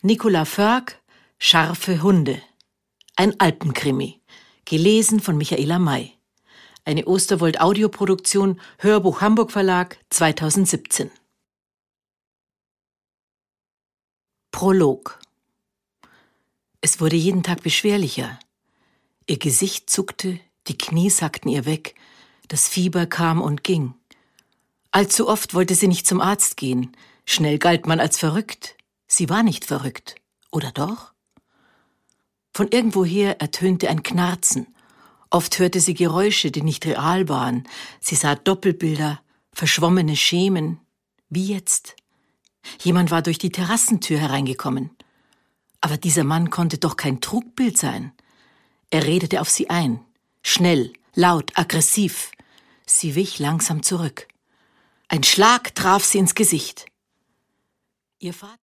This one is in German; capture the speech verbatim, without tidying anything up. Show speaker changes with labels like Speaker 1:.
Speaker 1: Nicola Förg, Scharfe Hunde. Ein Alpenkrimi. Gelesen von Michaela May. Eine Osterwold-Audioproduktion, Hörbuch Hamburg Verlag, zweitausendsiebzehn. Prolog. Es wurde jeden Tag beschwerlicher. Ihr Gesicht zuckte, die Knie sackten ihr weg, das Fieber kam und ging. Allzu oft wollte sie nicht zum Arzt gehen. Schnell galt man als verrückt. Sie war nicht verrückt. Oder doch? Von irgendwoher ertönte ein Knarzen. Oft hörte sie Geräusche, die nicht real waren. Sie sah Doppelbilder, verschwommene Schemen. Wie jetzt? Jemand war durch die Terrassentür hereingekommen. Aber dieser Mann konnte doch kein Trugbild sein. Er redete auf sie ein. Schnell, laut, aggressiv. Sie wich langsam zurück. Ein Schlag traf sie ins Gesicht. Ihr Vater